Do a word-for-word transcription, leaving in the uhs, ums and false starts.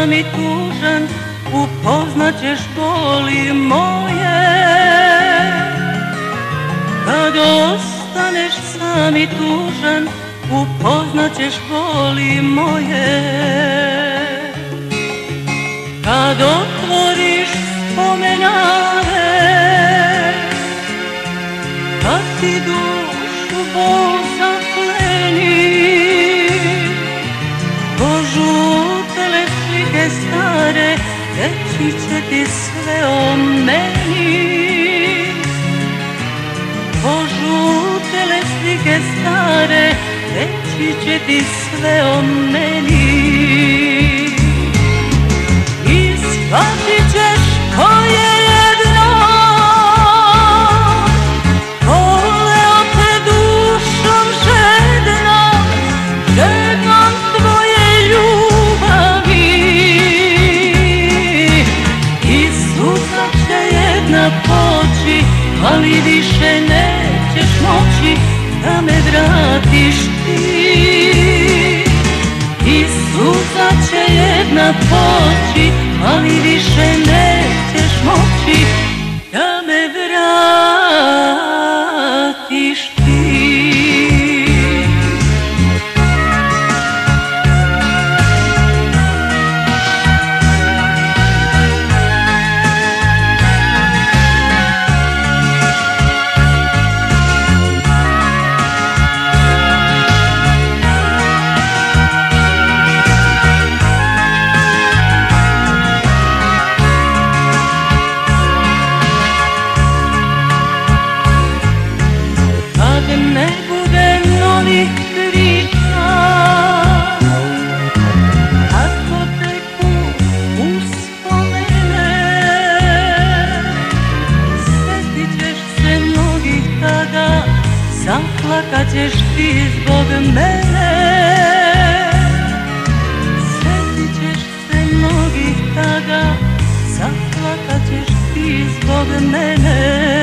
sam i tužan, upoznaćeš boli moje. Kad ostaneš sam i tužan, upoznaćeš boli moje. Kad otvoriš spomenare, kad ti dušu bol zapleni, požutele slike stare reći će ti sve o meni. Požutele slike stare reći će ti sve o meni. I shvatit ćeš ko je jedno voleo te dušom žednom, žednom tvoje ljubavi. I sutra će jedna poći, ali više nećeš moći da me vratiš ti. I sutra će jedna poći, ali više nećeš moći da me vratiš ti. Ne bude novih priča, ako teku uspomene, sjetit ćeš se mnogih tada, zaplakat ćeš ti zbog mene. Sjetit ćeš se mnogih tada, zaplakat ćeš ti zbog mene.